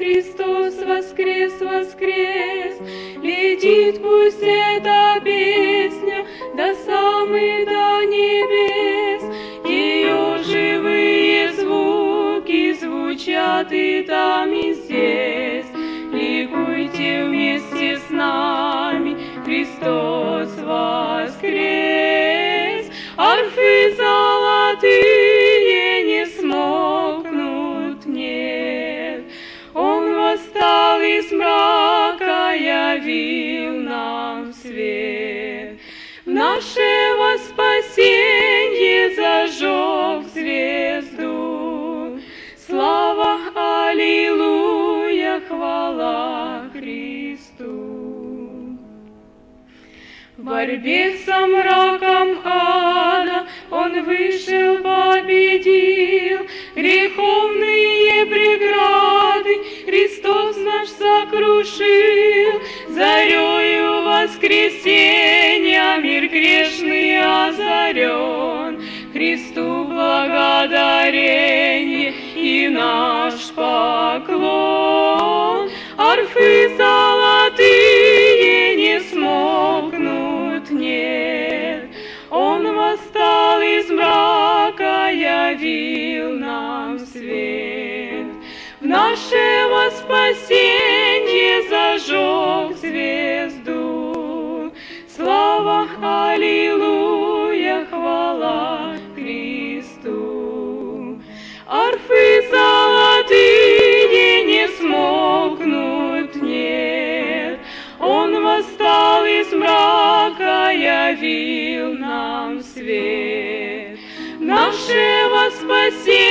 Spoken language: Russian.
Христос воскрес, воскрес, летит пусть эта песня до самых до небес. Ее живые звуки звучат и там, и здесь. Ликуйте вместе с нами, Христос воскрес. Арфы золотые не смолкнут, нет. Он восстал из мрака, явил нам свет. В нашего спасенье зажег звезду. Слава, аллилуйя, хвала Христу. В борьбе со мраком ада Он вышел, победил. Греховные преграды Христос наш сокрушил. Зарею воскресенья мир грешный озарен. Христу благодарение и наш поклон. Арфы золотые не смолкнут, нет. Он восстал из мрака, явил нам свет. В нашего спасенье зажег звезду. Слава, аллилуйя, хвала Христу. Арфы золотые не смолкнут, нет. Он восстал из мрака, явил нам свет. Нашего спасения